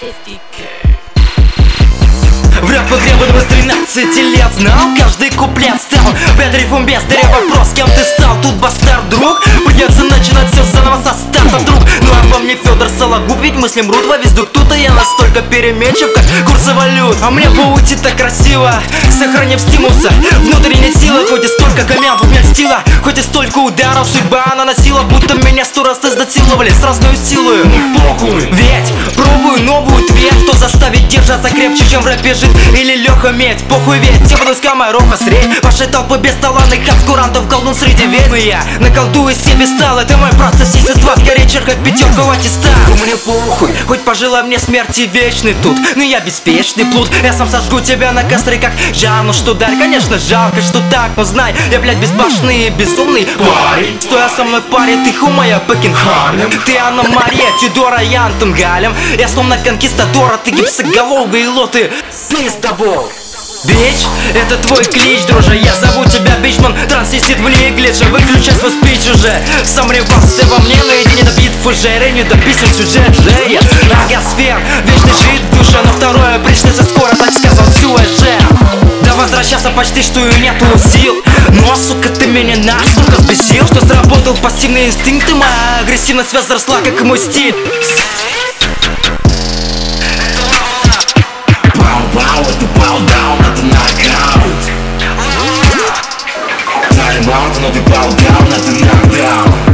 В рэп-игре буду с 13 лет. Знал каждый куплет, стал ветрифом без дыря. Вопрос, кем ты стал? Тут бастард, друг. Придется начинать все заново со старта, друг. Ну а во мне Федор Сологуб, ведь мысли мрут во весь дух. Тут и я настолько переменчив, как курсы валют. А мне бы уйти так красиво, сохранив стимуса. Внутренняя сила, хоть и столько комментов нет стила, хоть и столько ударов судьба она носила, будто меня 100 раз изнасиловали с разной силой. Ведь пробую новую дверь, что заставит держаться крепче, чем в рэпе жить или Леха Медь. Похуй ведь, я буду с Камароха средь вашей толпы бесталанных обскурантов, колдун среди ведьм. Я наколдую себе стал, это мой процесс, естества. Скорее черка пятерка в аттестат. Мне похуй, хоть пожила мне смерти вечный тут, но я беспечный плут. Я сам сожгу тебя на костре, как Жанну, что даль. Конечно жалко, что так, но знай, я, блядь, безбашенный и безумный парень. Стоя со мной в паре, ты хумая Бекинхарем. Ты Анна-Мария, Тюдора, я Антон Галем. Я словно конкистадора, ты гипсоголовый лоты. Пиздобол. Бич, это твой клич, друже. Я зову тебя Бичман, трансвестит в глиджа. Выключай свой спич уже. Сомневался во мне, наедине до бит фужеры, не до писем сюжет же. Агосфер, вечный жид в душе, но второе пришлется скоро, так сказал Сюэже. Да возвращаться почти что и нету сил. Но, сука, ты меня настолько взбесил, что сработал пассивный инстинкт, и моя агрессивность связь взросла, как и мой стиль. Это паудаун, это нокаут. Тайм-аут, но ты паудаун, это нокдаун.